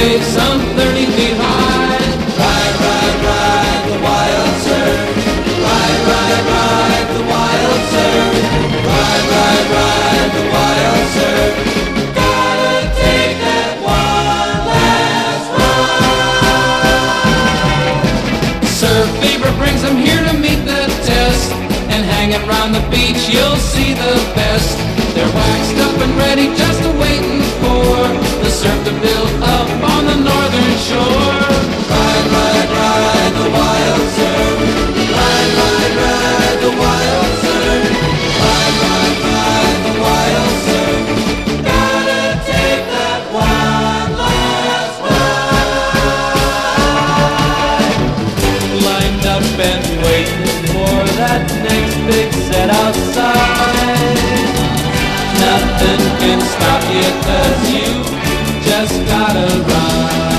waves some 30 feet high. Ride, ride, ride the wild surf. Ride, ride, ride the wild surf. Ride, ride, ride the wild surf. Gotta take that one last ride. Surf fever brings them here to meet the test, and hanging round the beach you'll see the best. They're waxed up and ready, just a-waiting for the surf to build up on the northern shore. Ride, ride, ride the wild surf. Ride, ride, ride the wild surf. Ride, ride, ride the wild surf. Gotta take that one last ride. Lined up and waiting for that next big set outside. Nothing can stop you 'cause you just gotta ride.